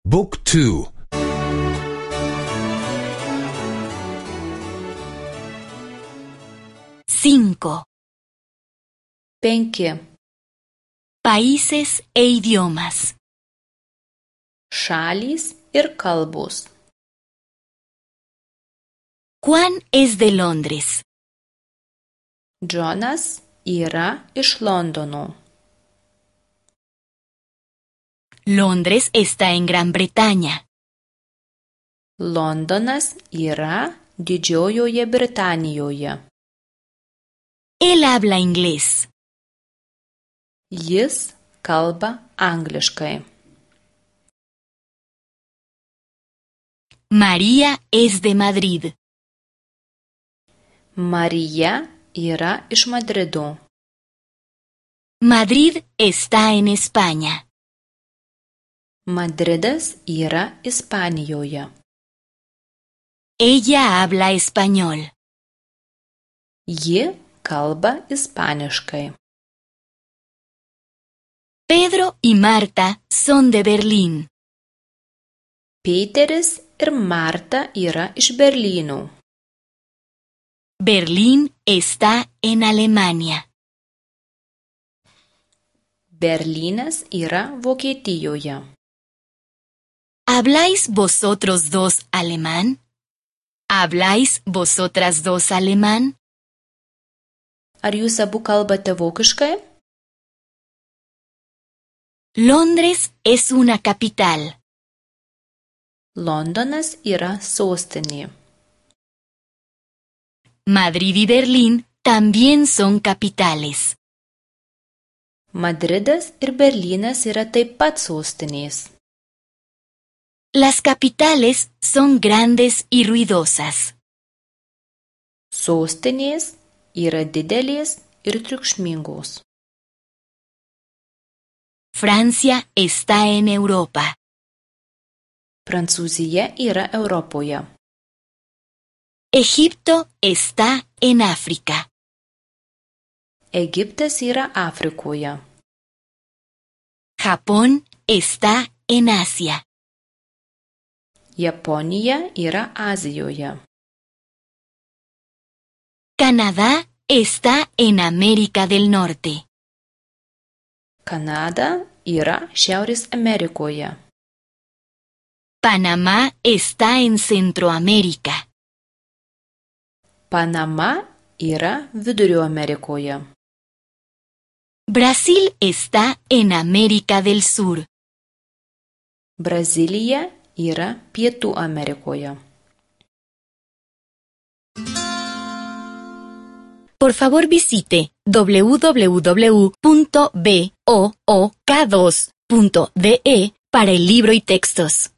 Book 2. 5. 5. Países e idiomas. Šalys ir kalbos. Juan es de Londres. Džonas yra iš Londono. Londres está en Gran Bretaña. Londonas yra Didžiojoje Britanijoje. Él habla inglés. Jis kalba angliškai. María es de Madrid. Marija yra iš Madrido. Madrid está en España. Madridas yra Ispanijoje. Ella habla español. Ji kalba ispaniškai. Pedro y Marta son de Berlín. Peteris ir Marta yra iš Berlyno. Berlín está en Alemania. Berlynas yra Vokietijoje. ¿Habláis vosotros dos alemán? ¿Habláis vosotras dos alemán? Ar jūs abu kalbate vokiškai? Londres es una capital. Londonas yra sostinė. Madrid y Berlín también son capitales. Madridas ir Berlynas yra taip pat sostinės. Las capitales son grandes y ruidosas. Sostinės yra didelės ir triukšmingos. Francia está en Europa. Prancūzija yra Europoje. Egipto está en África. Egiptas yra Afrikoje. Japón está en Asia. Japonija yra Azijoje. Canadá está en América del Norte. Kanada yra Šiaurės Amerikoje. Panamá está en Centroamérica. Panama yra Vidurio Amerikoje. Brasil está en América del Sur. Brazilija yra Pietų Amerikoje. Por favor visite www.book2.de para el libro y textos.